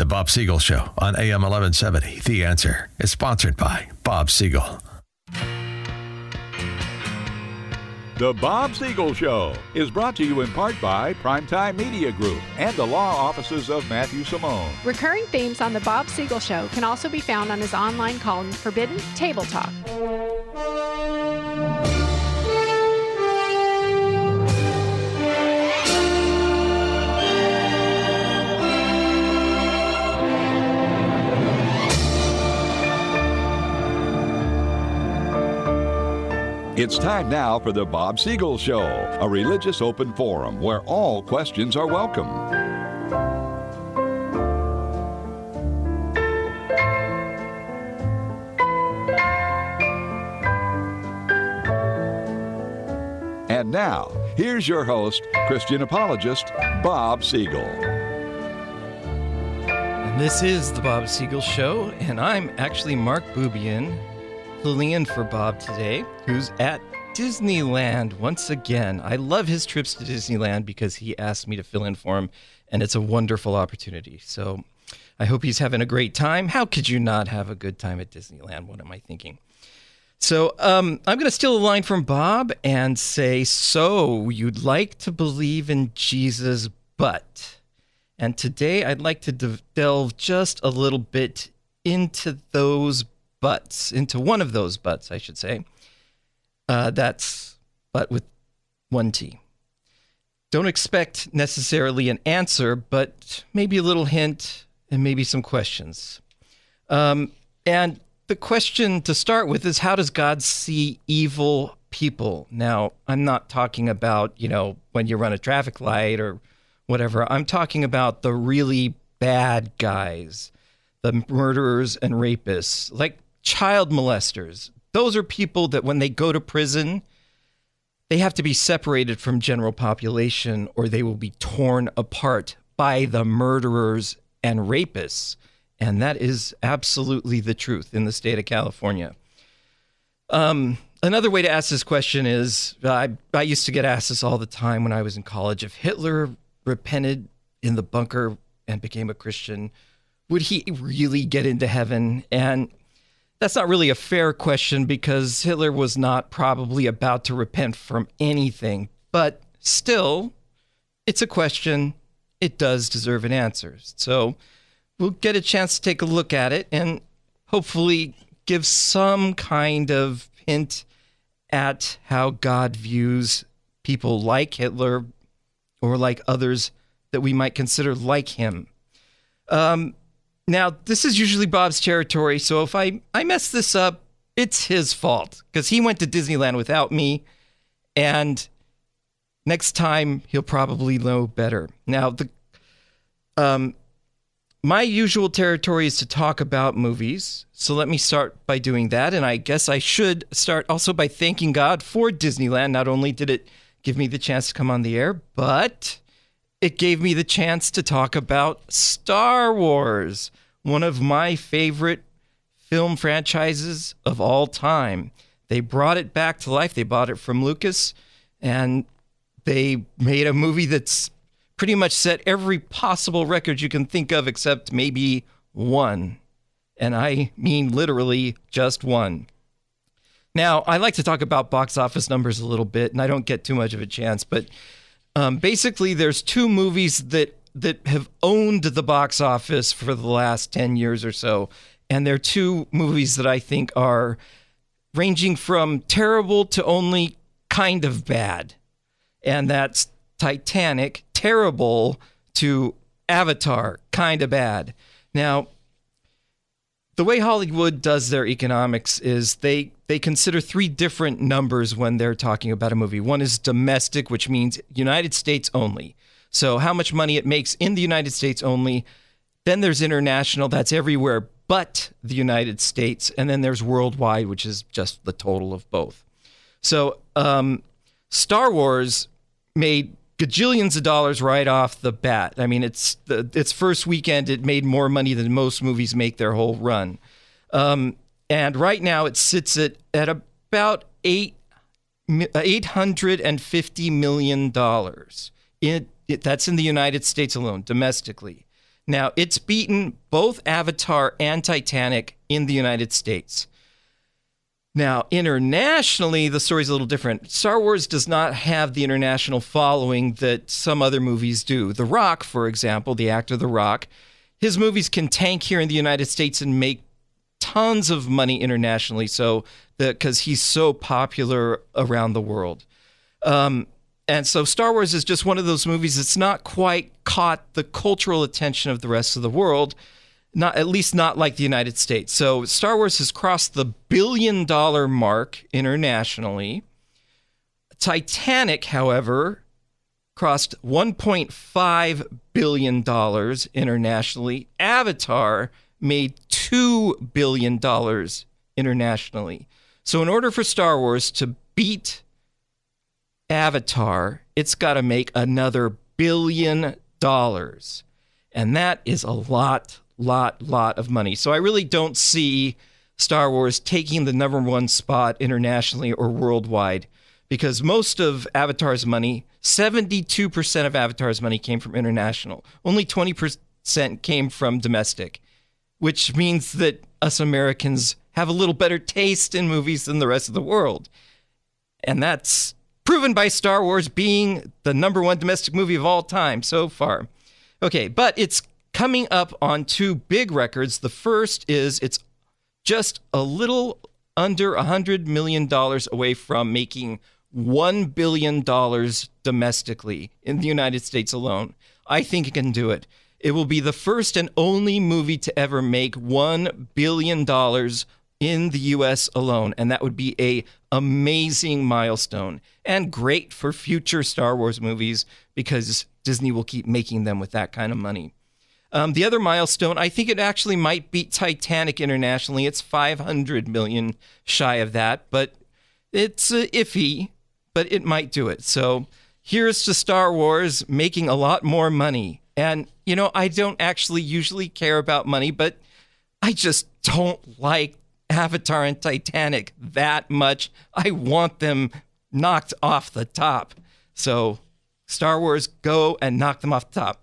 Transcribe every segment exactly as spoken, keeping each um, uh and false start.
Bob Siegel Show on A M eleven seventy. The Answer is sponsored by Bob Siegel. The Bob Siegel Show is brought to you in part by Primetime Media Group and the law offices of Matthew Simone. Recurring themes on The Bob Siegel Show can also be found on his online column, Forbidden Table Talk. It's time now for the Bob Siegel Show, a religious open forum where all questions are welcome. And now, here's your host, Christian apologist, Bob Siegel. And this is the Bob Siegel Show, and I'm actually Mark Bubian, filling in for Bob today, who's at Disneyland once again. I love his trips to Disneyland because he asked me to fill in for him, and it's a wonderful opportunity. So I hope he's having a great time. How could you not have a good time at Disneyland? What am I thinking? So um, I'm going to steal a line from Bob and say, so you'd like to believe in Jesus, but... And today I'd like to de- delve just a little bit into those buts, into one of those buts, I should say. Uh, that's but with one T. Don't expect necessarily an answer, but maybe a little hint and maybe some questions. Um, and the question to start with is, how does God see evil people? Now, I'm not talking about, you know, when you run a traffic light or whatever. I'm talking about the really bad guys, the murderers and rapists, like child molesters. Those are people that when they go to prison, they have to be separated from general population or they will be torn apart by the murderers and rapists. And that is absolutely the truth in the state of California. Um, another way to ask this question is, uh, I, I used to get asked this all the time when I was in college. If Hitler repented in the bunker and became a Christian, would he really get into heaven? And that's not really a fair question because Hitler was not probably about to repent from anything. But still, it's a question. It does deserve an answer. So we'll get a chance to take a look at it and hopefully give some kind of hint at how God views people like Hitler or like others that we might consider like him. Um, Now, this is usually Bob's territory, so if I, I mess this up, it's his fault, because he went to Disneyland without me, and next time he'll probably know better. Now, the um, my usual territory is to talk about movies, so let me start by doing that, and I guess I should start also by thanking God for Disneyland. Not only did it give me the chance to come on the air, but it gave me the chance to talk about Star Wars, one of my favorite film franchises of all time. They brought it back to life. They bought it from Lucas, and they made a movie that's pretty much set every possible record you can think of except maybe one. And I mean literally just one. Now, I like to talk about box office numbers a little bit, and I don't get too much of a chance, but Um, basically, there's two movies that that have owned the box office for the last ten years or so. And they're two movies that I think are ranging from terrible to only kind of bad. And that's Titanic, terrible, to Avatar, kind of bad. Now, the way Hollywood does their economics is they they consider three different numbers when they're talking about a movie. One is domestic, which means United States only. So how much money it makes in the United States only. Then there's international, that's everywhere but the United States. And then there's worldwide, which is just the total of both. So um, Star Wars made gajillions of dollars right off the bat. I mean, it's the, its first weekend, it made more money than most movies make their whole run. Um, and right now it sits at, at about eight, eight hundred fifty million dollars. It, it, that's in the United States alone, domestically. Now, it's beaten both Avatar and Titanic in the United States. Now, internationally, the story's a little different. Star Wars does not have the international following that some other movies do. The Rock, for example, the actor The Rock, his movies can tank here in the United States and make tons of money internationally, so because he's so popular around the world. Um, and so Star Wars is just one of those movies that's not quite caught the cultural attention of the rest of the world, not at least not like the United States. So Star Wars has crossed the billion dollar mark internationally. Titanic, however, crossed one point five billion dollars internationally. Avatar made two billion dollars internationally. So in order for Star Wars to beat Avatar, it's got to make another billion dollars. And that is a lot, lot, lot of money. So I really don't see Star Wars taking the number one spot internationally or worldwide, because most of Avatar's money, seventy-two percent of Avatar's money came from international. Only twenty percent came from domestic, which means that us Americans have a little better taste in movies than the rest of the world. And that's proven by Star Wars being the number one domestic movie of all time so far. Okay, but it's coming up on two big records. The first is it's just a little under one hundred million dollars away from making one billion dollars domestically in the United States alone. I think it can do it. It will be the first and only movie to ever make one billion dollars in the U S alone, and that would be a amazing milestone and great for future Star Wars movies because Disney will keep making them with that kind of money. Um, the other milestone, I think it actually might beat Titanic internationally. It's five hundred million dollars shy of that, but it's uh, iffy, but it might do it. So here's to Star Wars making a lot more money. And, you know, I don't actually usually care about money, but I just don't like Avatar and Titanic that much. I want them knocked off the top. So Star Wars, go and knock them off the top.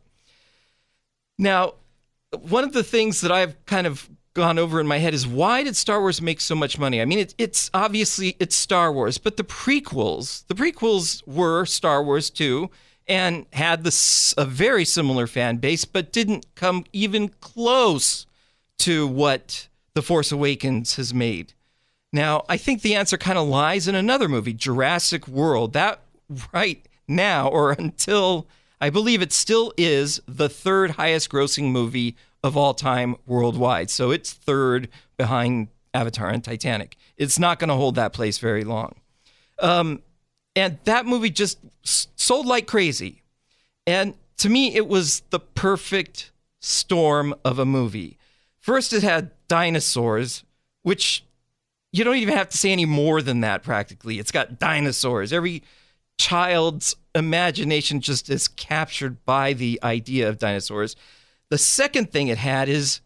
Now, one of the things that I've kind of gone over in my head is, why did Star Wars make so much money? I mean, it, it's obviously it's Star Wars, but the prequels, the prequels were Star Wars too, and had this a very similar fan base, but didn't come even close to what The Force Awakens has made. Now, I think the answer kind of lies in another movie, Jurassic World. That right now, or until I believe it still is, the third highest grossing movie of all time worldwide. So it's third behind Avatar and Titanic. It's not going to hold that place very long. Um, and that movie just sold like crazy. And to me, it was the perfect storm of a movie. First, it had dinosaurs, which you don't even have to say any more than that, practically. It's got dinosaurs. Every child's imagination just is captured by the idea of dinosaurs. The second thing it had is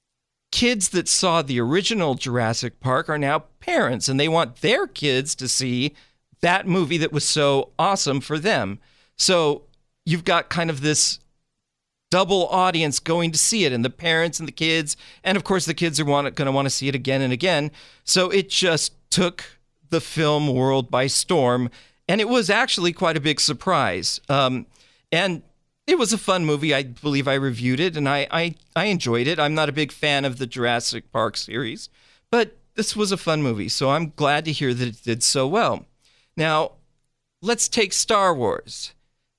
kids that saw the original Jurassic Park are now parents, and they want their kids to see that movie that was so awesome for them. So you've got kind of this double audience going to see it, and the parents and the kids, and of course the kids are want, going to want to see it again and again. So it just took the film world by storm, and it was actually quite a big surprise. Um, and it was a fun movie. I believe I reviewed it, and I, I, I enjoyed it. I'm not a big fan of the Jurassic Park series, but this was a fun movie, so I'm glad to hear that it did so well. Now, let's take Star Wars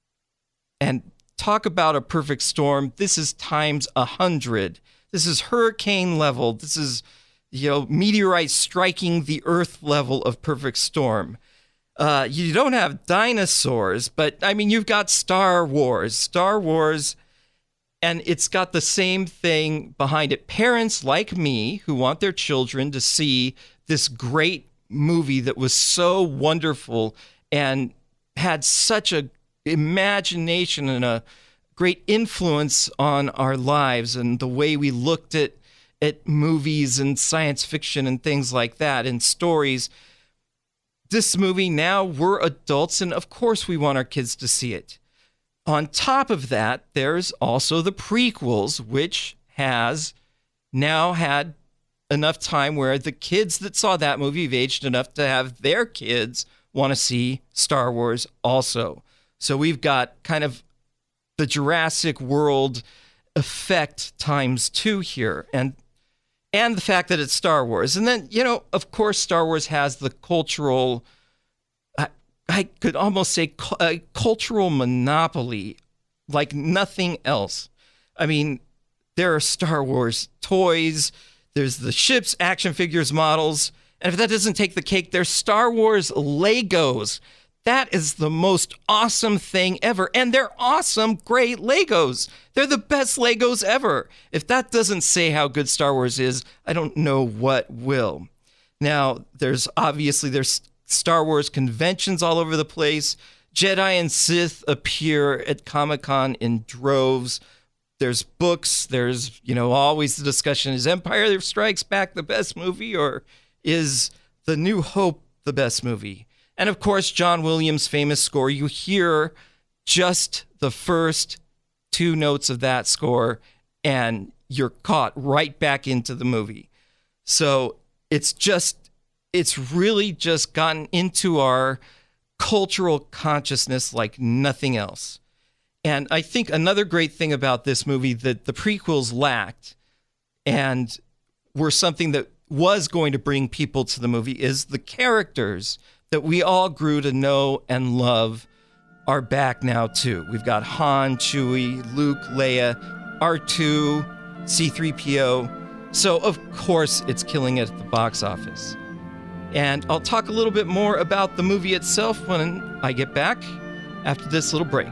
and talk about a perfect storm. This is times a hundred. This is hurricane level. This is, you know, meteorites striking the Earth level of perfect storm. Uh, you don't have dinosaurs, but I mean, you've got Star Wars. Star Wars, and it's got the same thing behind it. Parents like me who want their children to see this great movie that was so wonderful and had such a imagination and a great influence on our lives and the way we looked at at movies and science fiction and things like that and stories. This movie, now we're adults, and of course we want our kids to see it. on top of that, there's also the prequels, which has now had enough time where the kids that saw that movie have aged enough to have their kids want to see Star Wars also. So we've got kind of the Jurassic World effect times two here, and and the fact that it's Star Wars. And then, you know, of course, Star Wars has the cultural, I, I could almost say a cultural monopoly like nothing else. I mean, there are Star Wars toys, there's the ships, action figures, models, and if that doesn't take the cake, there's Star Wars Legos. That is the most awesome thing ever. And they're awesome, great Legos. They're the best Legos ever. If that doesn't say how good Star Wars is, I don't know what will. Now, there's obviously there's Star Wars conventions all over the place. Jedi and Sith appear at Comic-Con in droves. There's books. There's, you know, always the discussion, is Empire Strikes Back the best movie, or is The New Hope the best movie? And of course, John Williams' famous score. You hear just the first two notes of that score, and you're caught right back into the movie. So it's just, it's really just gotten into our cultural consciousness like nothing else. And I think another great thing about this movie that the prequels lacked, and were something that was going to bring people to the movie, is the characters that we all grew to know and love are back now too. We've got Han, Chewie, Luke, Leia, R two, C three P O. So of course it's killing it at the box office. And I'll talk a little bit more about the movie itself when I get back after this little break.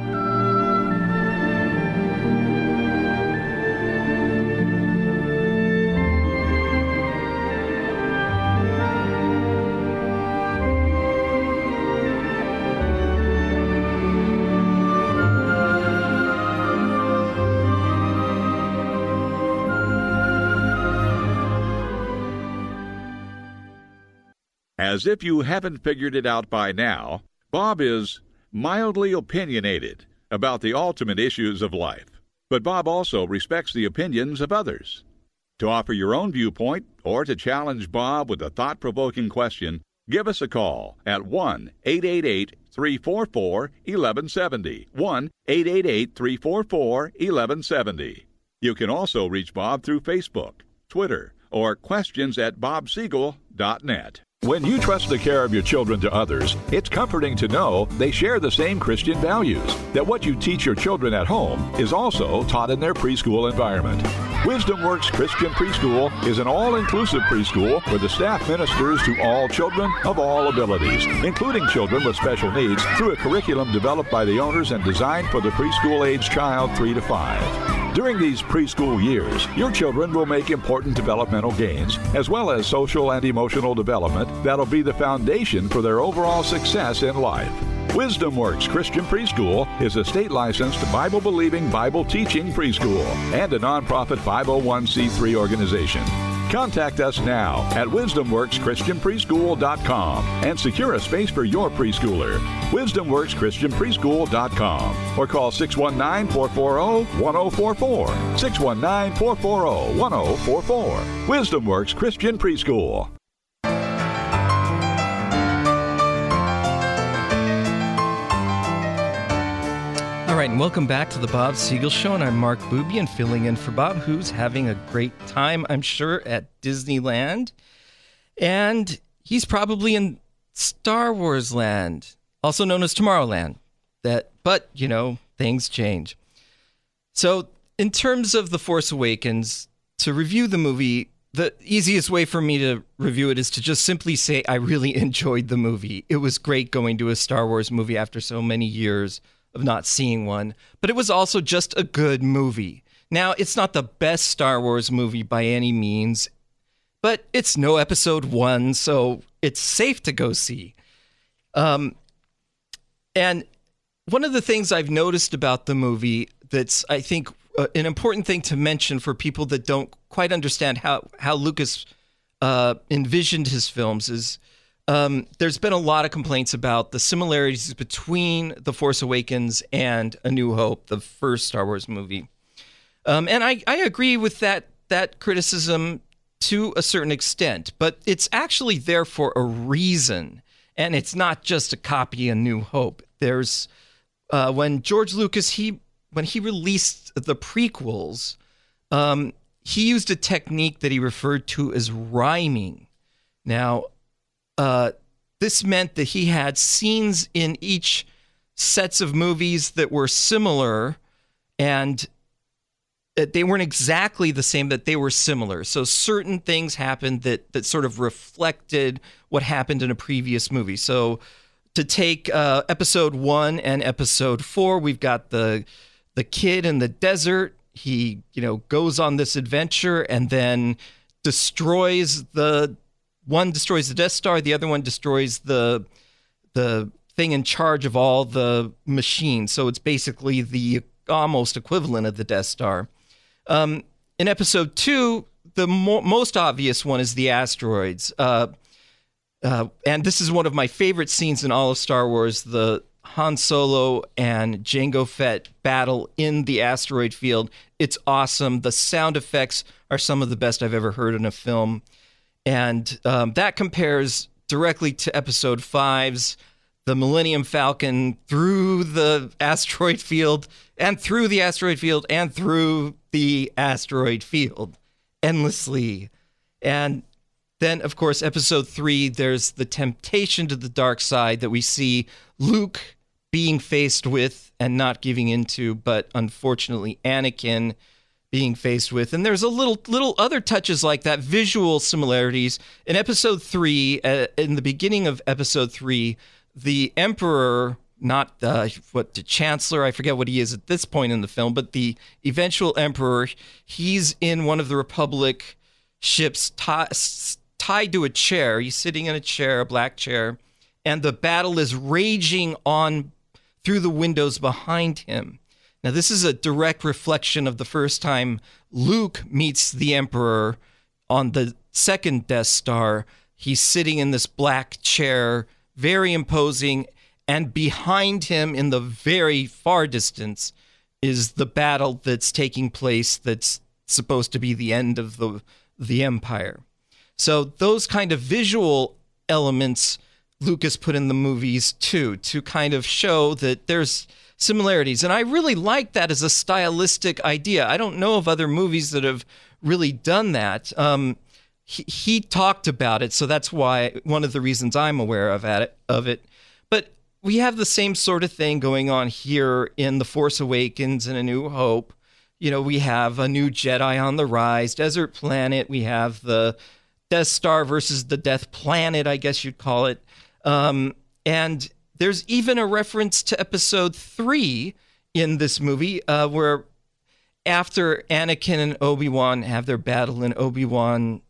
As if you haven't figured it out by now, Bob is mildly opinionated about the ultimate issues of life. But Bob also respects the opinions of others. To offer your own viewpoint or to challenge Bob with a thought-provoking question, give us a call at one eight eight eight, three four four, one one seven zero, one eight eight eight, three four four, one one seven zero. You can also reach Bob through Facebook, Twitter, or questions at bob siegel dot net. When you trust the care of your children to others, it's comforting to know they share the same Christian values, that what you teach your children at home is also taught in their preschool environment. Wisdom Works Christian Preschool is an all-inclusive preschool where the staff ministers to all children of all abilities, including children with special needs, through a curriculum developed by the owners and designed for the preschool-age child three to five. During these preschool years, your children will make important developmental gains, as well as social and emotional development that'll be the foundation for their overall success in life. Wisdom Works Christian Preschool is a state-licensed, Bible-believing, Bible-teaching preschool and a nonprofit five oh one c three organization. Contact us now at wisdom works christian preschool dot com and secure a space for your preschooler. wisdom works christian preschool dot com or call six one nine, four four zero, one zero four four, six one nine, four four zero, one zero four four. Wisdom Works Christian Preschool. All right, and welcome back to the Bob Siegel Show, and I'm Mark Bubian, filling in for Bob, who's having a great time, I'm sure, at Disneyland. And he's probably in Star Wars Land, also known as Tomorrowland. That, but, you know, things change. So, in terms of The Force Awakens, to review the movie, the easiest way for me to review it is to just simply say I really enjoyed the movie. It was great going to a Star Wars movie after so many years of not seeing one, but it was also just a good movie. Now, it's not the best Star Wars movie by any means, but it's no episode one, so it's safe to go see. Um, and one of the things I've noticed about the movie that's, I think, uh, an important thing to mention for people that don't quite understand how, how Lucas uh, envisioned his films is Um, there's been a lot of complaints about the similarities between The Force Awakens and A New Hope, the first Star Wars movie. Um, and I, I agree with that that criticism to a certain extent, but it's actually there for a reason. And it's not just a copy of New Hope. There's uh, when George Lucas, he when he released the prequels, um, he used a technique that he referred to as rhyming. Now, uh, this meant that he had scenes in each sets of movies that were similar, and that they weren't exactly the same, that they were similar. So certain things happened that that sort of reflected what happened in a previous movie. So to take uh, episode one and episode four, we've got the the kid in the desert. He, you know, goes on this adventure and then destroys the one destroys the Death Star, the other one destroys the the thing in charge of all the machines. So it's basically the almost equivalent of the Death Star. Um, in episode two, the mo- most obvious one is the asteroids. Uh, uh, and this is one of my favorite scenes in all of Star Wars, the Han Solo and Jango Fett battle in the asteroid field. It's awesome. The sound effects are some of the best I've ever heard in a film. And um, that compares directly to episode five's the Millennium Falcon through the asteroid field and through the asteroid field and through the asteroid field endlessly. And then, of course, episode three, there's the temptation to the dark side that we see Luke being faced with and not giving into, but unfortunately Anakin being faced with. And there's a little little other touches like that, visual similarities. In episode three, uh, in the beginning of episode three, the Emperor, not uh, what the Chancellor, I forget what he is at this point in the film, but the eventual Emperor, he's in one of the Republic ships t- tied to a chair. He's sitting in a chair, a black chair, and the battle is raging on through the windows behind him. Now, this is a direct reflection of the first time Luke meets the Emperor on the second Death Star. He's sitting in this black chair, very imposing, and behind him in the very far distance is the battle that's taking place that's supposed to be the end of the, the Empire. So those kind of visual elements Lucas put in the movies too, to kind of show that there's similarities. And I really like that as a stylistic idea. I don't know of other movies that have really done that. Um, he, he talked about it, so that's why one of the reasons I'm aware of at it, of it. But we have the same sort of thing going on here in The Force Awakens and A New Hope. You know, we have a new Jedi on the rise, desert planet. We have the Death Star versus the Death Planet, I guess you'd call it. Um, and there's even a reference to episode three in this movie, uh, where after Anakin and Obi-Wan have their battle and Obi-Wan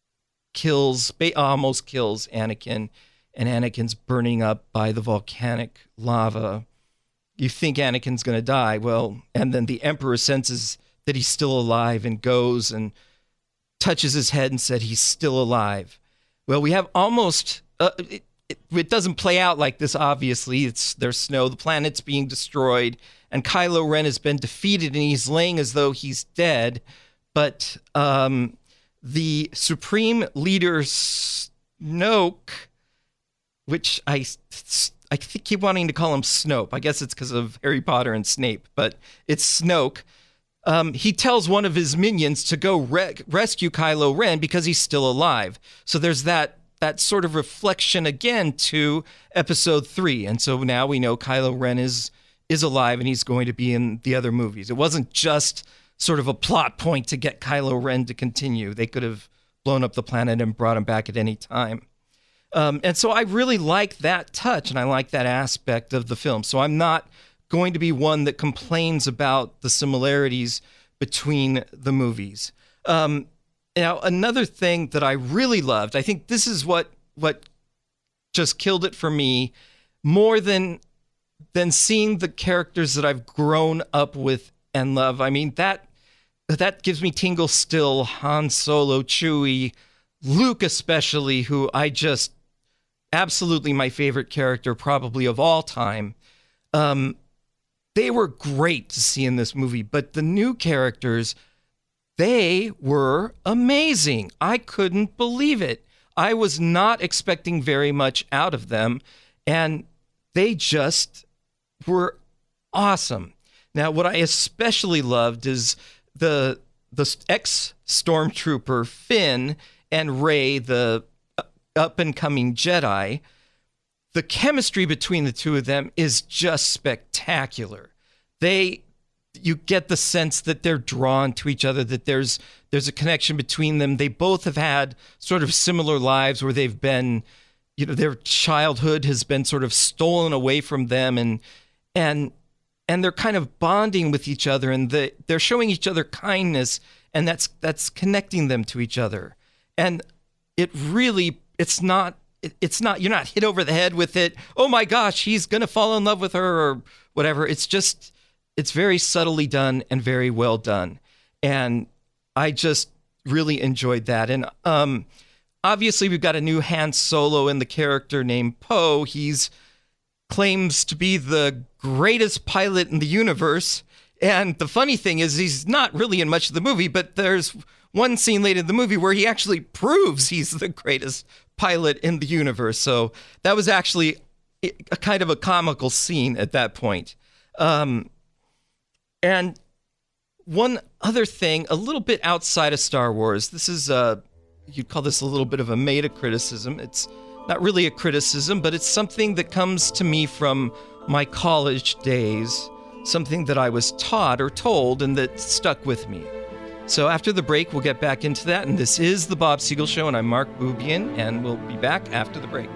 kills, almost kills Anakin, and Anakin's burning up by the volcanic lava. You think Anakin's going to die. Well, and then the Emperor senses that he's still alive and goes and touches his head and said he's still alive. Well, we have almost... Uh, it, It, it doesn't play out like this, obviously. It's there's snow, the planet's being destroyed, and Kylo Ren has been defeated, and he's laying as though he's dead. But um, the Supreme Leader Snoke, which I, I think keep wanting to call him Snope. I guess it's because of Harry Potter and Snape, but it's Snoke. Um, he tells one of his minions to go re- rescue Kylo Ren because he's still alive. So there's that that sort of reflection again to episode three. And so now we know Kylo Ren is is alive and he's going to be in the other movies. It wasn't just sort of a plot point to get Kylo Ren to continue. They could have blown up the planet and brought him back at any time. Um, and so I really like that touch and I like that aspect of the film. So I'm not going to be one that complains about the similarities between the movies. Um, Now, another thing that I really loved, I think this is what what just killed it for me, more than than seeing the characters that I've grown up with and love. I mean, that that gives me tingles still. Han Solo, Chewie, Luke especially, who I just absolutely my favorite character, probably of all time. Um, they were great to see in this movie, but the new characters, they were amazing. I couldn't believe it. I was not expecting very much out of them, and they just were awesome. Now, what I especially loved is the the ex-stormtrooper Finn and Rey, the up-and-coming Jedi. The chemistry between the two of them is just spectacular. They, you get the sense that they're drawn to each other, that there's there's a connection between them. They both have had sort of similar lives where they've been, you know, their childhood has been sort of stolen away from them, and and and they're kind of bonding with each other, and the, they're showing each other kindness, and that's that's connecting them to each other. And it really, it's not, it, it's not, you're not hit over the head with it. Oh my gosh, he's going to fall in love with her or whatever. It's just, it's very subtly done and very well done. And I just really enjoyed that. And um, obviously we've got a new Han Solo in the character named Poe. He's claims to be the greatest pilot in the universe. And the funny thing is he's not really in much of the movie, but there's one scene late in the movie where he actually proves he's the greatest pilot in the universe. So that was actually a kind of a comical scene at that point. Um, and one other thing, a little bit outside of Star Wars, this is, uh, you'd call this a little bit of a meta-criticism. It's not really a criticism, but it's something that comes to me from my college days, something that I was taught or told and that stuck with me. So after the break, we'll get back into that. And this is The Bob Siegel Show, and I'm Mark Bubian, and we'll be back after the break.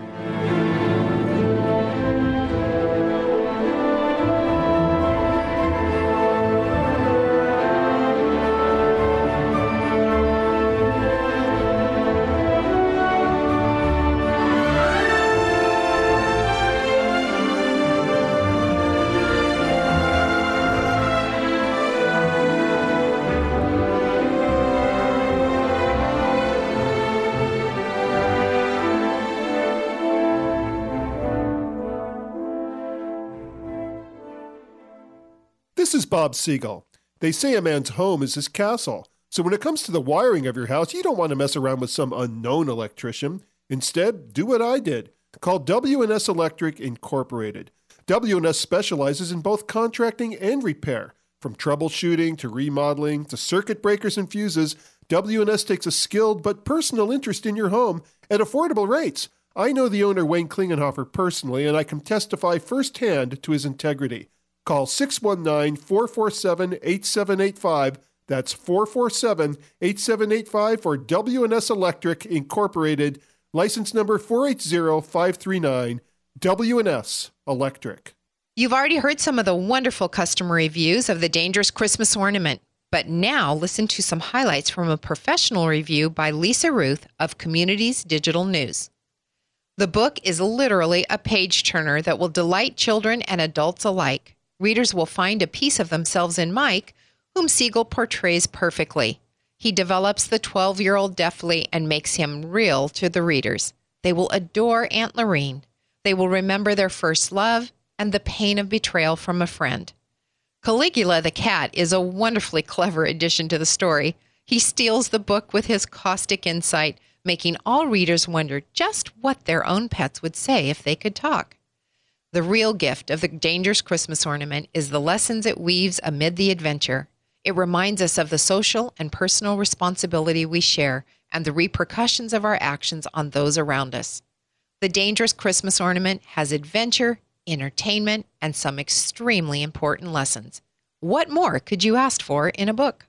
This is Bob Siegel. They say a man's home is his castle. So when it comes to the wiring of your house, you don't want to mess around with some unknown electrician. Instead, do what I did. Call W and S Electric Incorporated. W and S specializes in both contracting and repair. From troubleshooting to remodeling to circuit breakers and fuses, W and S takes a skilled but personal interest in your home at affordable rates. I know the owner, Wayne Klingenhofer, personally, and I can testify firsthand to his integrity. Call six one nine, four four seven, eight seven eight five. That's four four seven, eight seven eight five for W and S Electric Incorporated, license number four eight zero five three nine, W and S Electric. You've already heard some of the wonderful customer reviews of the Dangerous Christmas Ornament, but now listen to some highlights from a professional review by Lisa Ruth of Communities Digital News. The book is literally a page-turner that will delight children and adults alike. Readers will find a piece of themselves in Mike, whom Siegel portrays perfectly. He develops the twelve-year-old deftly and makes him real to the readers. They will adore Aunt Lorene. They will remember their first love and the pain of betrayal from a friend. Caligula the cat is a wonderfully clever addition to the story. He steals the book with his caustic insight, making all readers wonder just what their own pets would say if they could talk. The real gift of the Dangerous Christmas Ornament is the lessons it weaves amid the adventure. It reminds us of the social and personal responsibility we share and the repercussions of our actions on those around us. The Dangerous Christmas Ornament has adventure, entertainment, and some extremely important lessons. What more could you ask for in a book?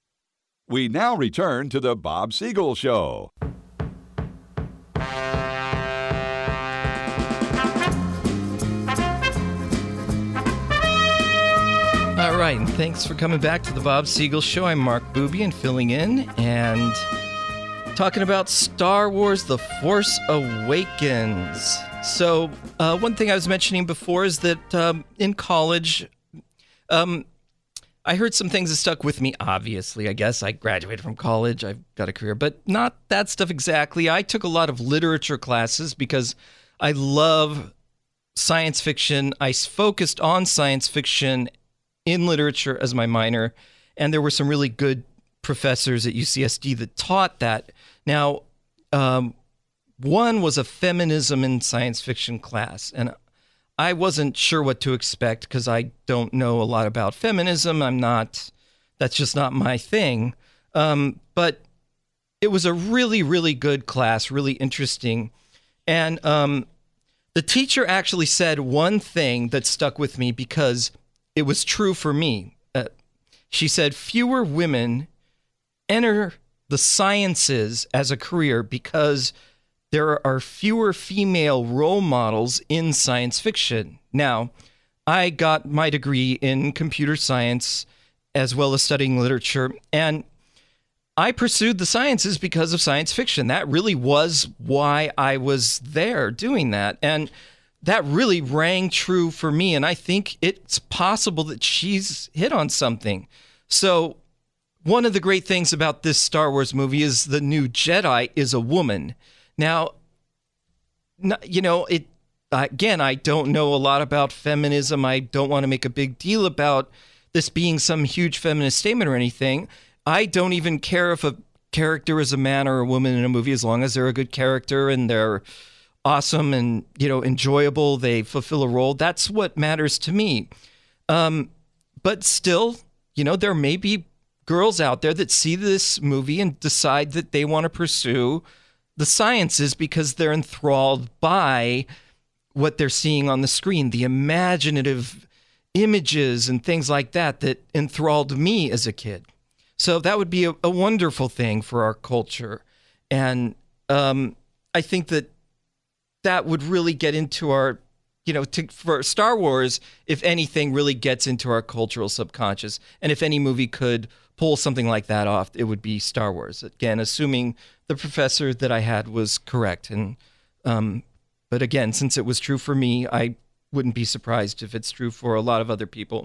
We now return to the Bob Siegel Show. All right, and thanks for coming back to the Bob Siegel Show. I'm Mark Bubian, filling in and talking about Star Wars The Force Awakens. So uh, one thing I was mentioning before is that um, in college, um, I heard some things that stuck with me, obviously. I guess I graduated from college. I've got a career, but not that stuff exactly. I took a lot of literature classes because I love science fiction. I focused on science fiction in literature as my minor, and there were some really good professors at U C S D that taught that. Now, um, one was a feminism in science fiction class, and I wasn't sure what to expect because I don't know a lot about feminism. I'm not, that's just not my thing. Um, but it was a really, really good class, really interesting. And um, the teacher actually said one thing that stuck with me because it was true for me. Uh, she said, fewer women enter the sciences as a career because there are fewer female role models in science fiction. Now, I got my degree in computer science as well as studying literature, and I pursued the sciences because of science fiction. That really was why I was there doing that. And that really rang true for me. And I think it's possible that she's hit on something. So one of the great things about this Star Wars movie is the new Jedi is a woman. Now, you know, it again, I don't know a lot about feminism. I don't want to make a big deal about this being some huge feminist statement or anything. I don't even care if a character is a man or a woman in a movie, as long as they're a good character and they're awesome and, you know, enjoyable. They fulfill a role. That's what matters to me. Um, but still, you know, there may be girls out there that see this movie and decide that they want to pursue the sciences because they're enthralled by what they're seeing on the screen, the imaginative images and things like that that enthralled me as a kid. So that would be a, a wonderful thing for our culture. And um, I think that that would really get into our, you know, to, for Star Wars, if anything, really gets into our cultural subconscious. And if any movie could pull something like that off, it would be Star Wars. Again, assuming the professor that I had was correct. And um, but again, since it was true for me, I wouldn't be surprised if it's true for a lot of other people.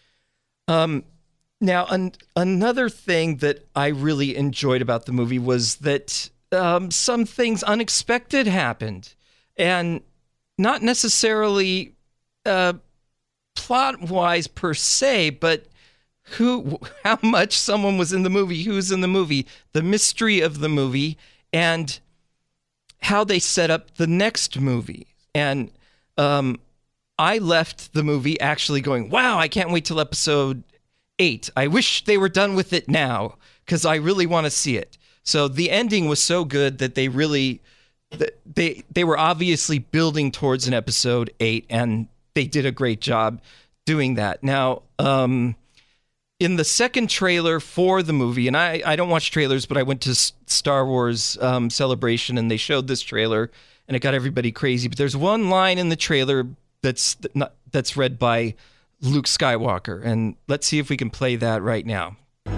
Um. Now, an- another thing that I really enjoyed about the movie was that um, some things unexpected happened, and not necessarily uh, plot-wise per se, but who, how much someone was in the movie, who's in the movie, the mystery of the movie, and how they set up the next movie. And um, I left the movie actually going, wow, I can't wait till episode eight. I wish they were done with it now because I really want to see it. So the ending was so good that they really, they they were obviously building towards an episode eight, and they did a great job doing that. Now, um, in the second trailer for the movie, and I, I don't watch trailers, but I went to Star Wars um, Celebration, and they showed this trailer, and it got everybody crazy. But there's one line in the trailer that's not, that's read by Luke Skywalker, and let's see if we can play that right now.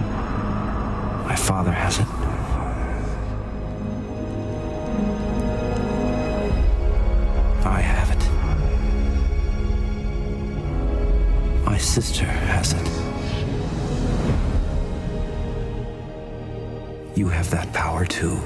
My father has it. I have it. My sister has it. You have that power too.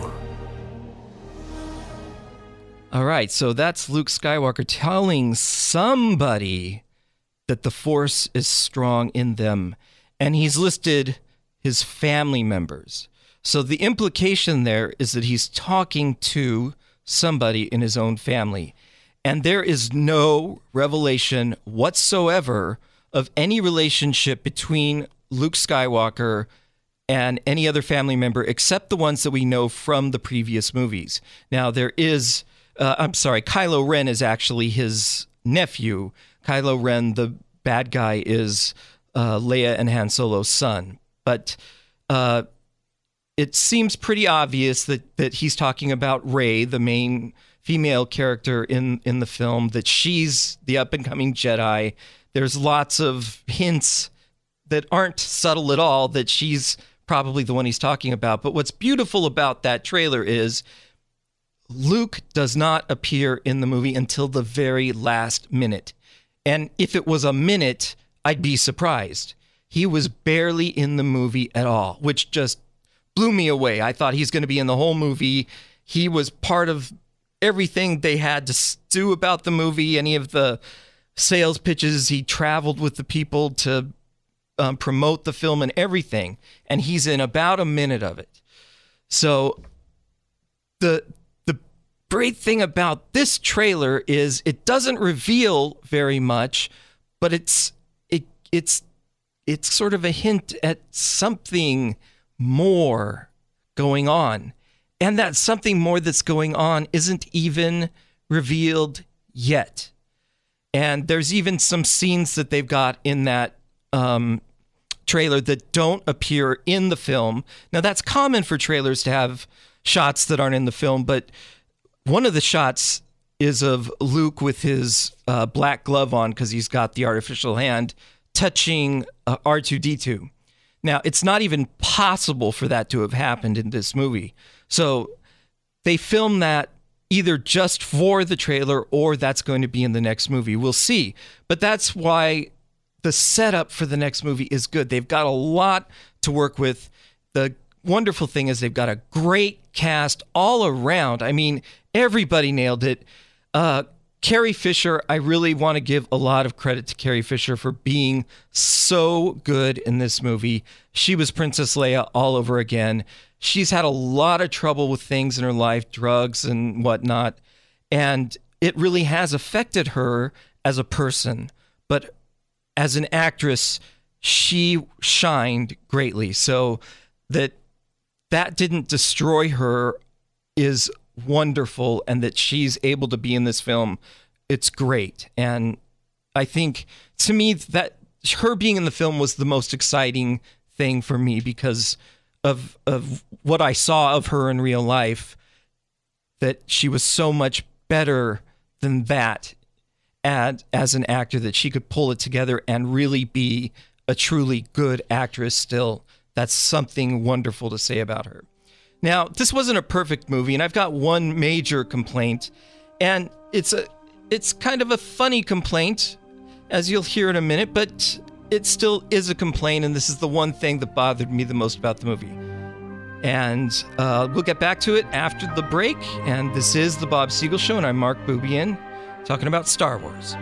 All right, so that's Luke Skywalker telling somebody that the Force is strong in them. And he's listed his family members. So the implication there is that he's talking to somebody in his own family. And there is no revelation whatsoever of any relationship between Luke Skywalker and any other family member except the ones that we know from the previous movies. Now, there is, uh, I'm sorry, Kylo Ren is actually his nephew. Kylo Ren, the bad guy, is uh, Leia and Han Solo's son. But uh, it seems pretty obvious that, that he's talking about Rey, the main female character in, in the film, that she's the up-and-coming Jedi. There's lots of hints that aren't subtle at all that she's probably the one he's talking about. But what's beautiful about that trailer is Luke does not appear in the movie until the very last minute. And if it was a minute, I'd be surprised. He was barely in the movie at all, which just blew me away. I thought he's going to be in the whole movie. He was part of everything they had to do about the movie, any of the sales pitches. He traveled with the people to um, promote the film and everything, and he's in about a minute of it. So the the great thing about this trailer is it doesn't reveal very much, but it's it it's it's sort of a hint at something more going on. And that something more that's going on isn't even revealed yet. And there's even some scenes that they've got in that um, trailer that don't appear in the film. Now, that's common for trailers to have shots that aren't in the film, but one of the shots is of Luke with his uh, black glove on because he's got the artificial hand touching uh, R two D two. Now, it's not even possible for that to have happened in this movie. So they filmed that either just for the trailer or that's going to be in the next movie. We'll see. But that's why the setup for the next movie is good. They've got a lot to work with. The wonderful thing is they've got a great cast all around. I mean, everybody nailed it. Uh, Carrie Fisher, I really want to give a lot of credit to Carrie Fisher for being so good in this movie. She was Princess Leia all over again. She's had a lot of trouble with things in her life, drugs and whatnot, and it really has affected her as a person. But as an actress, she shined greatly. So that that didn't destroy her is wonderful, and that she's able to be in this film, it's great. And I think, to me, that her being in the film was the most exciting thing for me because of of what I saw of her in real life, that she was so much better than that and as an actor, that she could pull it together and really be a truly good actress still. That's something wonderful to say about her. Now, this wasn't a perfect movie, and I've got one major complaint, and it's a it's kind of a funny complaint, as you'll hear in a minute, but it still is a complaint, and this is the one thing that bothered me the most about the movie. And uh, we'll get back to it after the break, and this is The Bob Siegel Show, and I'm Mark Bubian, talking about Star Wars.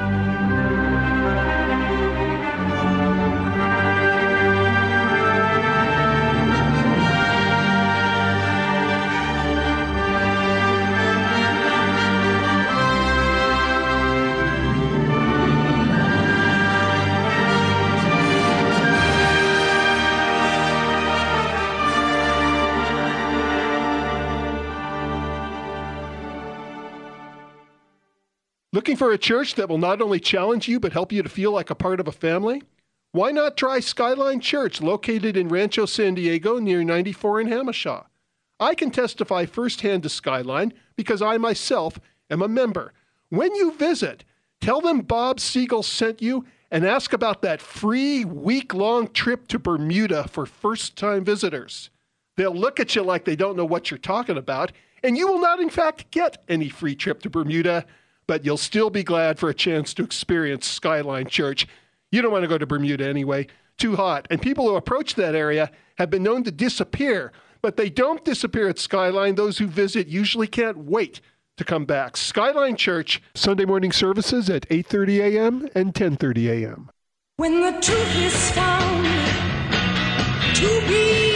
Looking for a church that will not only challenge you, but help you to feel like a part of a family? Why not try Skyline Church, located in Rancho San Diego near ninety-four in Hamishaw? I can testify firsthand to Skyline because I myself am a member. When you visit, tell them Bob Siegel sent you and ask about that free week-long trip to Bermuda for first-time visitors. They'll look at you like they don't know what you're talking about, and you will not, in fact, get any free trip to Bermuda, but you'll still be glad for a chance to experience Skyline Church. You don't want to go to Bermuda anyway. Too hot. And people who approach that area have been known to disappear, but they don't disappear at Skyline. Those who visit usually can't wait to come back. Skyline Church, Sunday morning services at eight thirty a.m. and ten thirty a.m. When the truth is found to be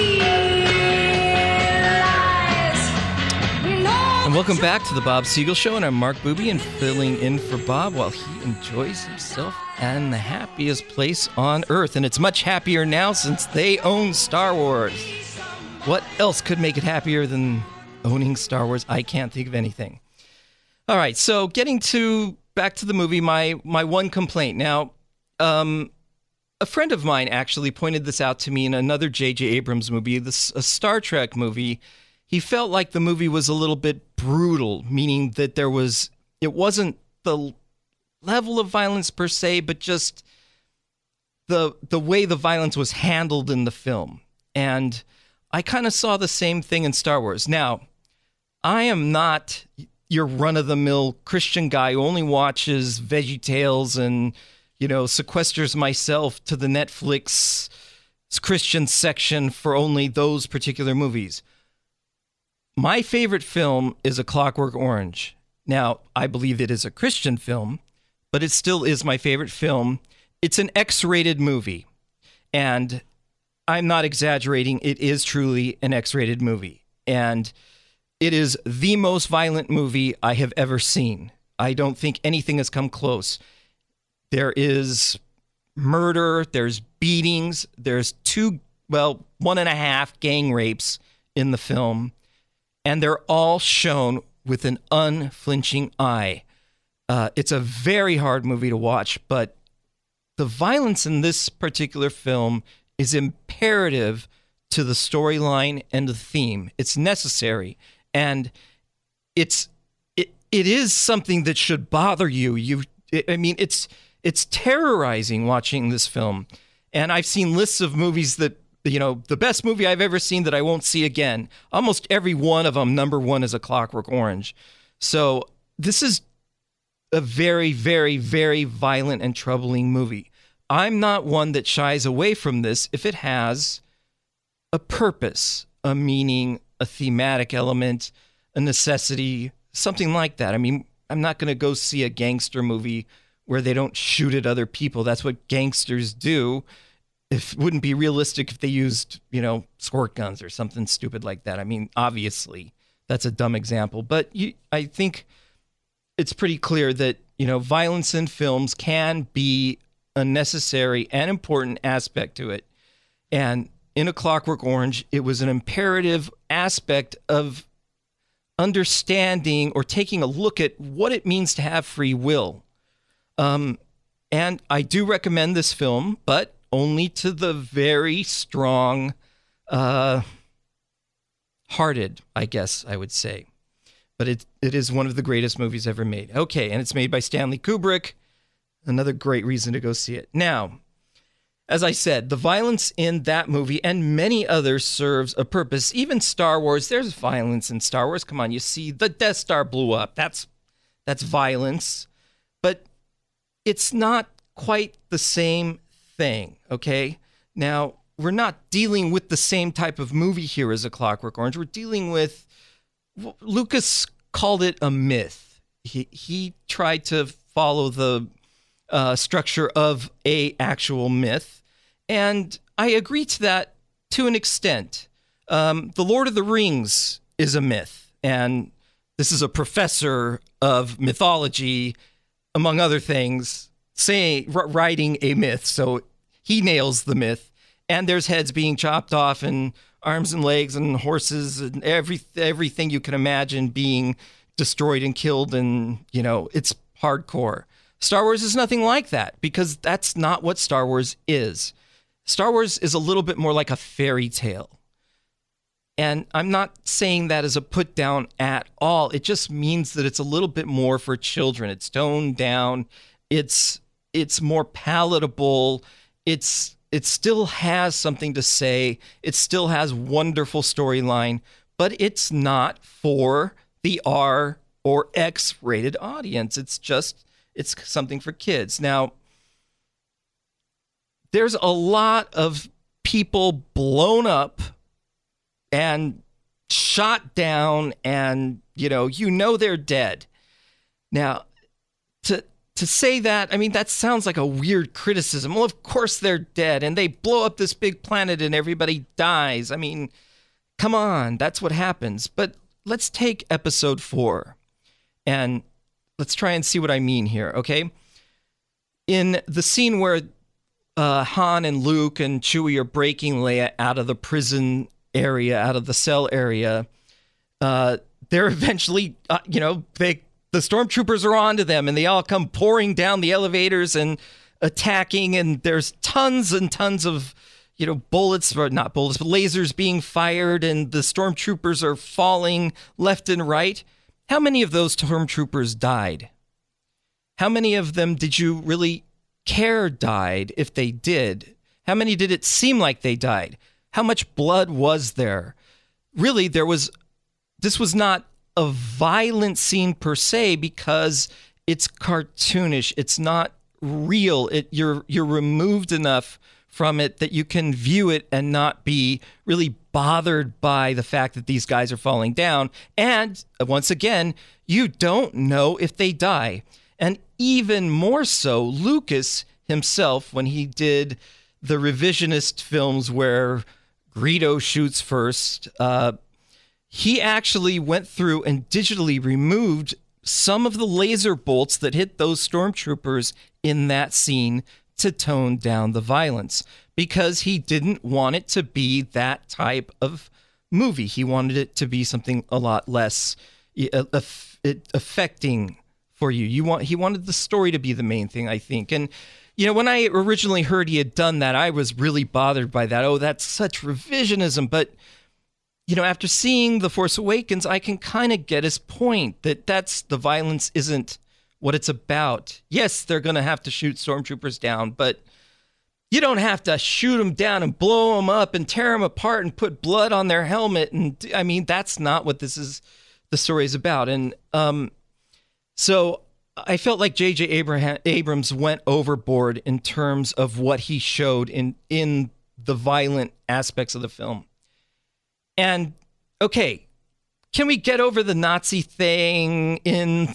And welcome back to the Bob Siegel Show, and I'm Mark Bubian, filling in for Bob while he enjoys himself in the happiest place on Earth. And it's much happier now since they own Star Wars. What else could make it happier than owning Star Wars? I can't think of anything. All right, so getting to back to the movie, my my one complaint. Now, um, a friend of mine actually pointed this out to me in another J J Abrams movie, this a Star Trek movie. He felt like the movie was a little bit brutal, meaning that there was, it wasn't the level of violence per se, but just the the way the violence was handled in the film. And I kind of saw the same thing in Star Wars. Now, I am not your run-of-the-mill Christian guy who only watches VeggieTales and, you know, sequesters myself to the Netflix Christian section for only those particular movies. my favorite film is A Clockwork Orange. Now, I believe it is a Christian film, but it still is my favorite film. It's an X-rated movie, and I'm not exaggerating. It is truly an X-rated movie, and it is the most violent movie I have ever seen. I don't think anything has come close. There is murder, there's beatings, there's two, well, one and a half gang rapes in the film, and they're all shown with an unflinching eye. Uh, it's a very hard movie to watch, but the violence in this particular film is imperative to the storyline and the theme. It's necessary, and it's it it is something that should bother you. You, I mean, it's it's terrorizing watching this film. And I've seen lists of movies that, you know, the best movie I've ever seen that I won't see again. Almost every one of them, number one is A Clockwork Orange. So this is a very, very, very violent and troubling movie. I'm not one that shies away from this if it has a purpose, a meaning, a thematic element, a necessity, something like that. I mean, I'm not going to go see a gangster movie where they don't shoot at other people. That's what gangsters do. It wouldn't be realistic if they used, you know, squirt guns or something stupid like that. I mean, obviously, that's a dumb example. But you, I think it's pretty clear that, you know, violence in films can be a necessary and important aspect to it. And in A Clockwork Orange, it was an imperative aspect of understanding or taking a look at what it means to have free will. Um, and I do recommend this film, but only to the very strong uh, hearted, I guess I would say. But it it is one of the greatest movies ever made. Okay, and it's made by Stanley Kubrick. Another great reason to go see it. Now, as I said, the violence in that movie and many others serves a purpose. Even Star Wars, there's violence in Star Wars. Come on, you see the Death Star blew up. That's that's violence. But it's not quite the same thing, okay? Now, we're not dealing with the same type of movie here as A Clockwork Orange. We're dealing with, Lucas called it a myth. He he tried to follow the uh, structure of a actual myth, and I agree to that to an extent. Um, the Lord of the Rings is a myth, and this is a professor of mythology, among other things, saying writing a myth. So he nails the myth, and there's heads being chopped off and arms and legs and horses and every everything you can imagine being destroyed and killed, and you know, it's hardcore. Star Wars is nothing like that, because that's not what Star Wars is. Star Wars is a little bit more like a fairy tale. And I'm not saying that as a put down at all. It just means that it's a little bit more for children. It's toned down. It's it's more palatable. It's it still has something to say. It still has wonderful storyline, but it's not for the R or X rated audience. It's just it's something for kids. Now, there's a lot of people blown up and shot down, and you know, you know they're dead. Now, to to say that, I mean, that sounds like a weird criticism. Well, of course they're dead, and they blow up this big planet and everybody dies. I mean, come on, that's what happens. But let's take episode four, and let's try and see what I mean here, okay? In the scene where uh, Han and Luke and Chewie are breaking Leia out of the prison area, out of the cell area, uh, they're eventually, uh, you know, they the stormtroopers are onto them, and they all come pouring down the elevators and attacking, and there's tons and tons of, you know, bullets, or not bullets, but lasers being fired, and the stormtroopers are falling left and right. How many of those stormtroopers died? How many of them did you really care died, if they did? How many did it seem like they died? How much blood was there? Really, there was, this was not a violent scene per se, because it's cartoonish. It's not real. It, you're, you're removed enough from it that you can view it and not be really bothered by the fact that these guys are falling down. And once again, you don't know if they die. And even more so, Lucas himself, when he did the revisionist films where Greedo shoots first, uh, he actually went through and digitally removed some of the laser bolts that hit those stormtroopers in that scene to tone down the violence, because he didn't want it to be that type of movie. He wanted it to be something a lot less uh, affecting for you. You want he wanted the story to be the main thing, I think. And you know, when I originally heard he had done that, I was really bothered by that. Oh, that's such revisionism. But you know, after seeing The Force Awakens, I can kind of get his point that that's the violence isn't what it's about. Yes, they're going to have to shoot stormtroopers down, but you don't have to shoot them down and blow them up and tear them apart and put blood on their helmet. And I mean, that's not what this is, the story is about. And um, so I felt like J J Abraham, Abrams went overboard in terms of what he showed in, in the violent aspects of the film. And okay, can we get over the Nazi thing in...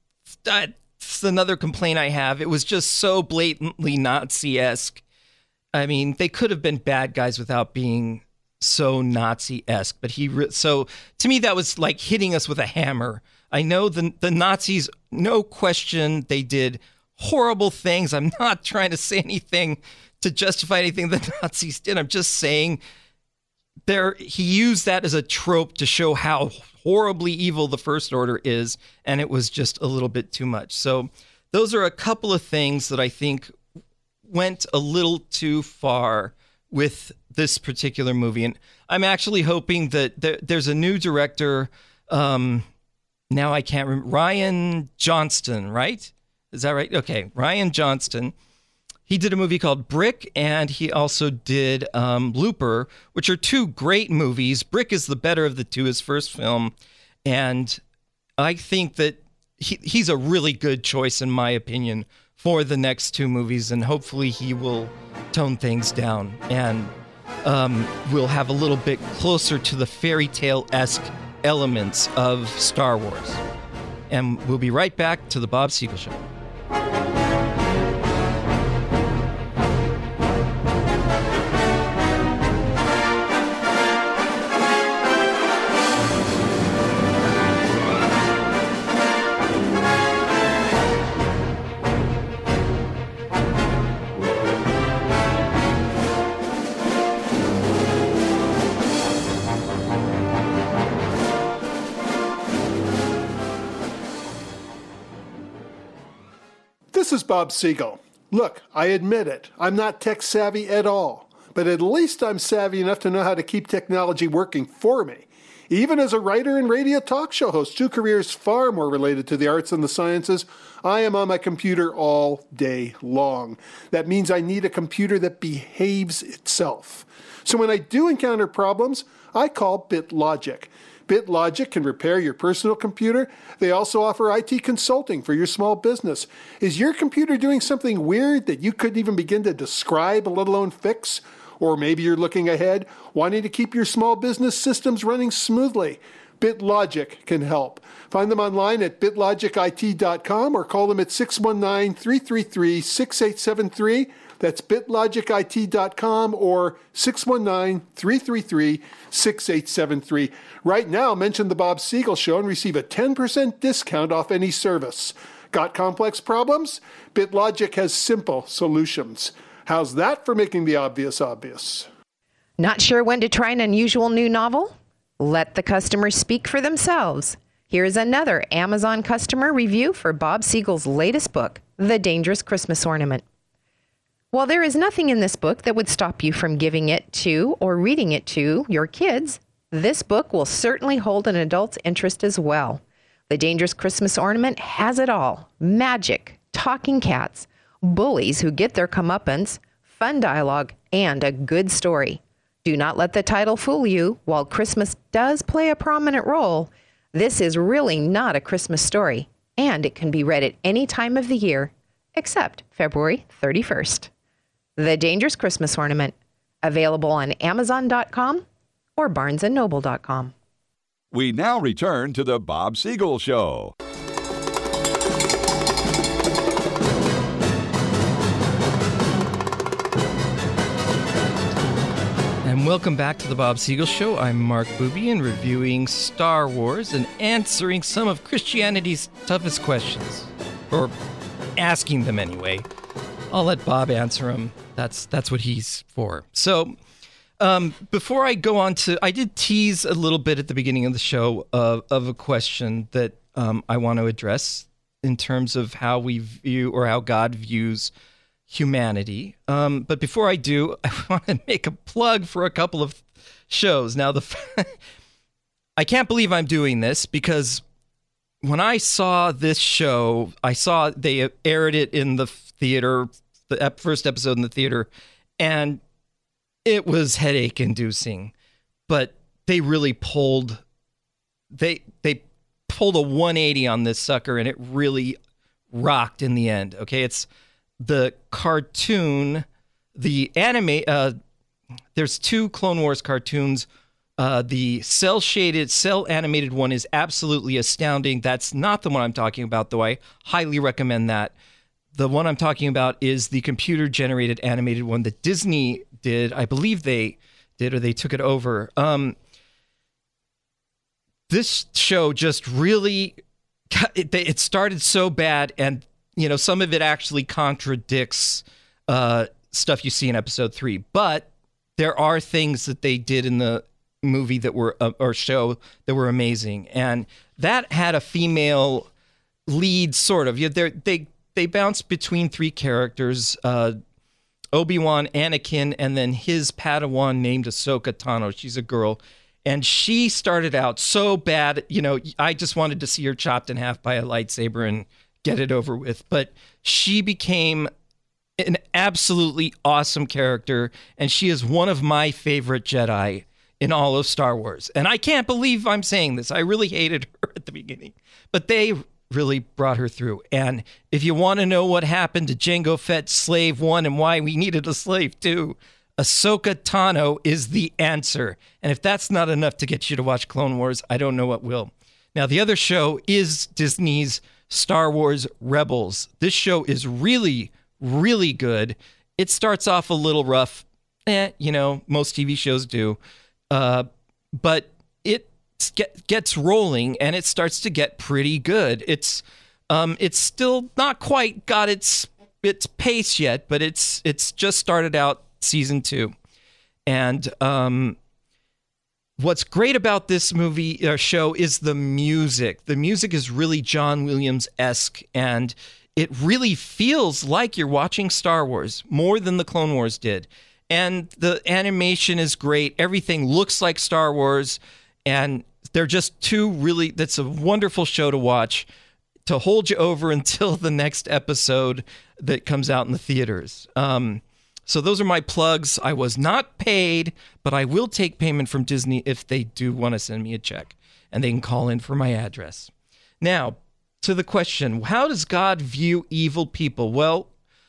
That's another complaint I have. It was just so blatantly Nazi-esque. I mean, they could have been bad guys without being so Nazi-esque. But he, re- so to me, that was like hitting us with a hammer. I know the the Nazis, no question, they did horrible things. I'm not trying to say anything to justify anything the Nazis did. I'm just saying there he used that as a trope to show how horribly evil the First Order is, and it was just a little bit too much. So those are a couple of things that I think went a little too far with this particular movie. And I'm actually hoping that there, there's a new director. Um, now I can't remember. Rian Johnston, right? Is that right? Okay, Rian Johnston. He did a movie called Brick, and he also did um, Looper, which are two great movies. Brick is the better of the two, his first film. And I think that he, he's a really good choice, in my opinion, for the next two movies. And hopefully he will tone things down and um, we'll have a little bit closer to the fairy tale-esque elements of Star Wars. And we'll be right back to the Bob Siegel Show. This is Bob Siegel. Look, I admit it, I'm not tech savvy at all, but at least I'm savvy enough to know how to keep technology working for me. Even as a writer and radio talk show host, two careers far more related to the arts and the sciences, I am on my computer all day long. That means I need a computer that behaves itself. So when I do encounter problems, I call BitLogic. BitLogic can repair your personal computer. They also offer I T consulting for your small business. Is your computer doing something weird that you couldn't even begin to describe, let alone fix? Or maybe you're looking ahead, wanting to keep your small business systems running smoothly. BitLogic can help. Find them online at bit logic I T dot com or call them at six one nine, three three three, six eight seven three. That's bit logic I T dot com or six one nine, three three three, six eight seven three. Right now, mention the Bob Siegel Show and receive a ten percent discount off any service. Got complex problems? BitLogic has simple solutions. How's that for making the obvious obvious? Not sure when to try an unusual new novel? Let the customers speak for themselves. Here's another Amazon customer review for Bob Siegel's latest book, The Dangerous Christmas Ornament. While there is nothing in this book that would stop you from giving it to or reading it to your kids, this book will certainly hold an adult's interest as well. The Dangerous Christmas Ornament has it all. Magic, talking cats, bullies who get their comeuppance, fun dialogue, and a good story. Do not let the title fool you. While Christmas does play a prominent role, this is really not a Christmas story, and it can be read at any time of the year except February thirty-first. The Dangerous Christmas Ornament, available on Amazon dot com or Barnes and Noble dot com. We now return to the Bob Siegel Show. And welcome back to the Bob Siegel Show. I'm Mark Bubian, reviewing Star Wars and answering some of Christianity's toughest questions. Or asking them anyway. I'll let Bob answer them. That's that's what he's for. So, um, before I go on to, I did tease a little bit at the beginning of the show of, of a question that um, I want to address in terms of how we view, or how God views humanity. Um, but before I do, I want to make a plug for a couple of shows. Now, the I can't believe I'm doing this, because when I saw this show, I saw they aired it in the theater, the first episode in the theater, and it was headache-inducing. But they really pulled, they they pulled a one eighty on this sucker, and it really rocked in the end. Okay, it's the cartoon, the anime. Uh, there's two Clone Wars cartoons. Uh, the cell-shaded, cell-animated one is absolutely astounding. That's not the one I'm talking about, though I highly recommend that. The one I'm talking about is the computer-generated animated one that Disney did. I believe they did, or they took it over. Um, this show just really, it, it started so bad, and you know, some of it actually contradicts uh, stuff you see in episode three. But there are things that they did in the movie that were, uh, or show that were amazing. And that had a female lead, sort of. Yeah, they they bounced between three characters, uh, Obi-Wan, Anakin, and then his Padawan named Ahsoka Tano. She's a girl. And she started out so bad, you know, I just wanted to see her chopped in half by a lightsaber and get it over with. But she became an absolutely awesome character, and she is one of my favorite Jedi in all of Star Wars. And I can't believe I'm saying this. I really hated her at the beginning, but they really brought her through. And if you want to know what happened to Jango Fett's Slave One and why we needed a Slave Two, Ahsoka Tano is the answer. And if that's not enough to get you to watch Clone Wars, I don't know what will. Now, the other show is Disney's Star Wars Rebels. This show is really, really good. It starts off a little rough. Eh, you know, most T V shows do. Uh, but it get, gets rolling, and it starts to get pretty good. It's um, it's still not quite got its its pace yet, but it's it's just started out season two. And um, what's great about this movie or show is the music. The music is really John Williams-esque, and it really feels like you're watching Star Wars more than the Clone Wars did. And the animation is great. Everything looks like Star Wars, and they're just two really, that's a wonderful show to watch to hold you over until the next episode that comes out in the theaters. Um, so those are my plugs. I was not paid, but I will take payment from Disney if they do want to send me a check, and they can call in for my address. Now, to the question, how does God view evil people? Well,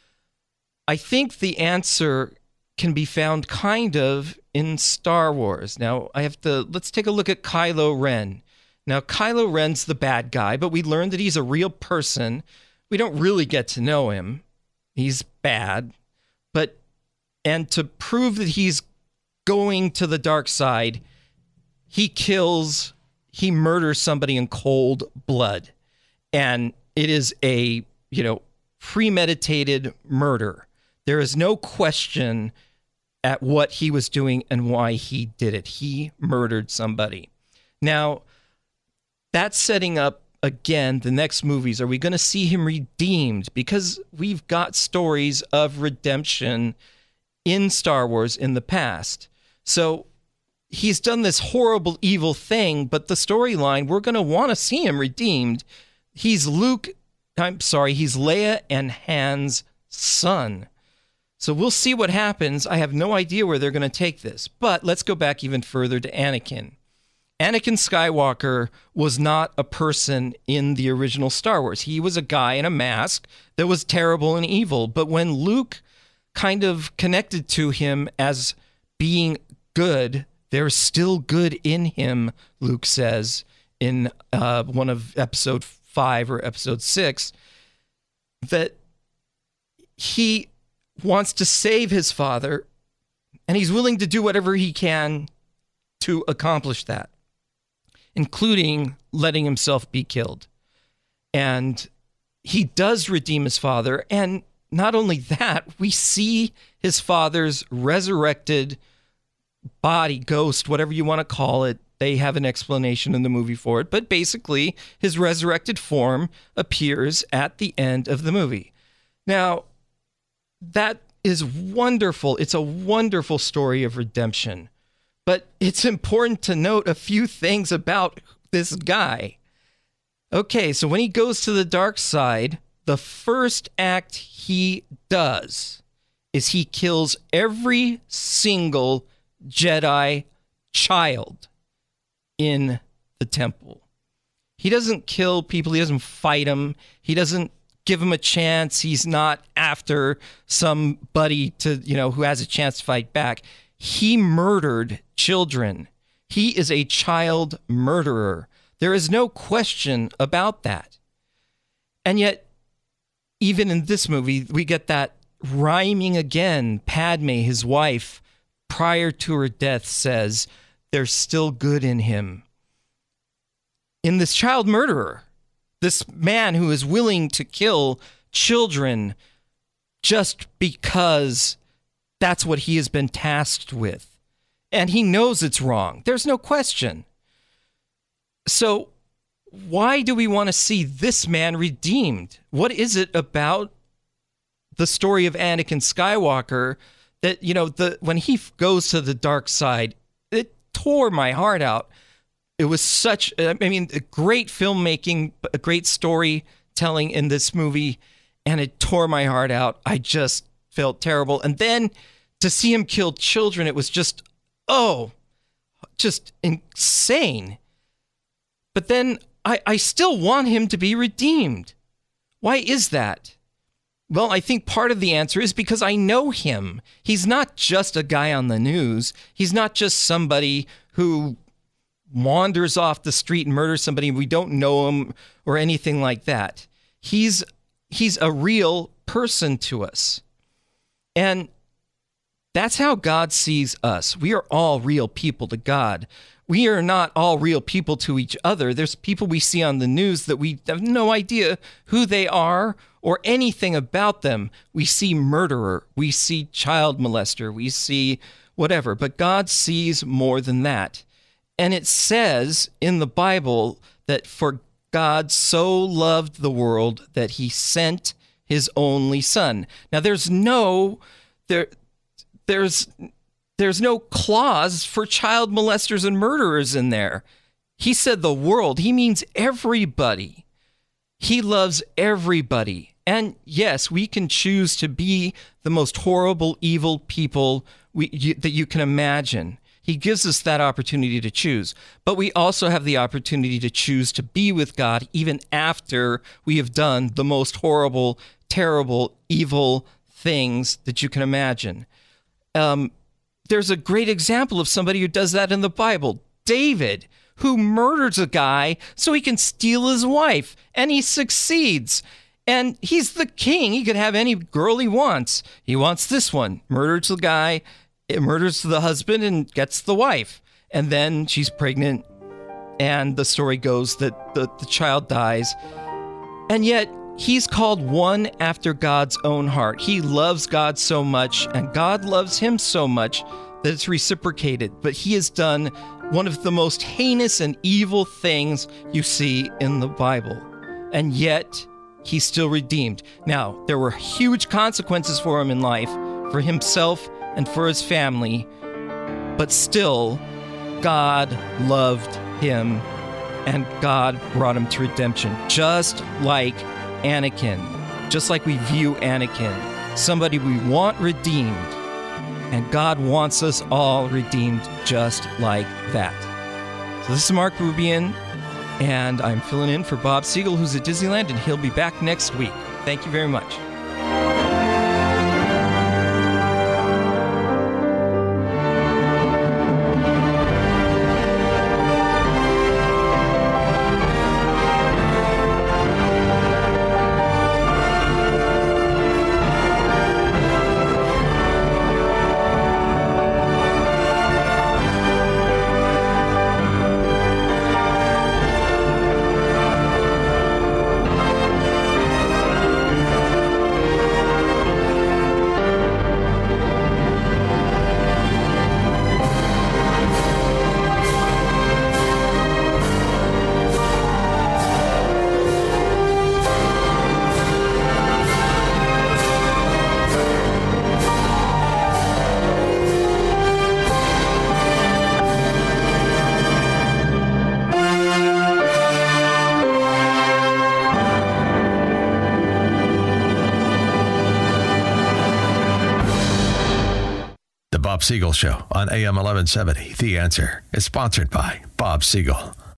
I think the answer can be found kind of in Star Wars. Now, I have to, let's take a look at Kylo Ren. Now, Kylo Ren's the bad guy, but we learned that he's a real person. We don't really get to know him. He's bad. But, and to prove that he's going to the dark side, he kills, he murders somebody in cold blood. And it is a, you know, premeditated murder. There is no question at what he was doing and why he did it. He murdered somebody. Now, that's setting up, again, the next movies. Are we going to see him redeemed? Because we've got stories of redemption in Star Wars in the past. So he's done this horrible, evil thing, but the storyline, we're going to want to see him redeemed. He's Luke, I'm sorry, he's Leia and Han's son. So we'll see what happens. I have no idea where they're going to take this. But let's go back even further to Anakin. Anakin Skywalker was not a person in the original Star Wars. He was a guy in a mask that was terrible and evil. But when Luke kind of connected to him as being good. There's still good in him, Luke says in uh, one of episode five or episode six, that he wants to save his father, and he's willing to do whatever he can to accomplish that, including letting himself be killed. And he does redeem his father. And not only that, we see his father's resurrected body, ghost, whatever you want to call it. They have an explanation in the movie for it. But basically, his resurrected form appears at the end of the movie. Now, that is wonderful. It's a wonderful story of redemption. But it's important to note a few things about this guy. Okay, so when he goes to the dark side, the first act he does is he kills every single Jedi child in the temple. He doesn't kill people. He doesn't fight them. He doesn't give him a chance. He's not after somebody to, you know, who has a chance to fight back. He murdered children. He is a child murderer. There is no question about that. And yet, even in this movie, we get that rhyming again. Padme, his wife, prior to her death, says, there's still good in him. In this child murderer, this man who is willing to kill children just because that's what he has been tasked with. And he knows it's wrong. There's no question. So why do we want to see this man redeemed? What is it about the story of Anakin Skywalker that, you know, the when he goes to the dark side, it tore my heart out. It was such, I mean, a great filmmaking, a great storytelling in this movie, and it tore my heart out. I just felt terrible. And then to see him kill children, it was just, oh, just insane. But then I, I still want him to be redeemed. Why is that? Well, I think part of the answer is because I know him. He's not just a guy on the news. He's not just somebody who wanders off the street and murders somebody. We don't know him or anything like that. He's he's a real person to us. And that's how God sees us. We are all real people to God. We are not all real people to each other. There's people we see on the news that we have no idea who they are or anything about them. We see murderer, we see child molester, we see whatever. But God sees more than that. And it says in the Bible that for God so loved the world that he sent his only son. Now there's no there there's there's no clause for child molesters and murderers in there. He said the world. He means everybody. He loves everybody. And yes, we can choose to be the most horrible, evil people we, you, that you can imagine. He gives us that opportunity to choose. But we also have the opportunity to choose to be with God even after we have done the most horrible, terrible, evil things that you can imagine. Um, there's a great example of somebody who does that in the Bible. David, who murders a guy so he can steal his wife, and he succeeds. And he's the king. He could have any girl he wants. He wants this one. Murders the guy, murders the husband, and gets the wife. And then she's pregnant, and the story goes that the, the child dies. And yet, he's called one after God's own heart. He loves God so much, and God loves him so much that it's reciprocated. But he has done one of the most heinous and evil things you see in the Bible. And yet, he's still redeemed. Now, there were huge consequences for him in life, for himself and for his family, but still, God loved him, and God brought him to redemption, just like Anakin, just like we view Anakin, somebody we want redeemed, and God wants us all redeemed just like that. So this is Mark Bubian, and I'm filling in for Bob Siegel, who's at Disneyland, and he'll be back next week. Thank you very much. Bob Siegel Show on A M eleven seventy. The Answer is sponsored by Bob Siegel.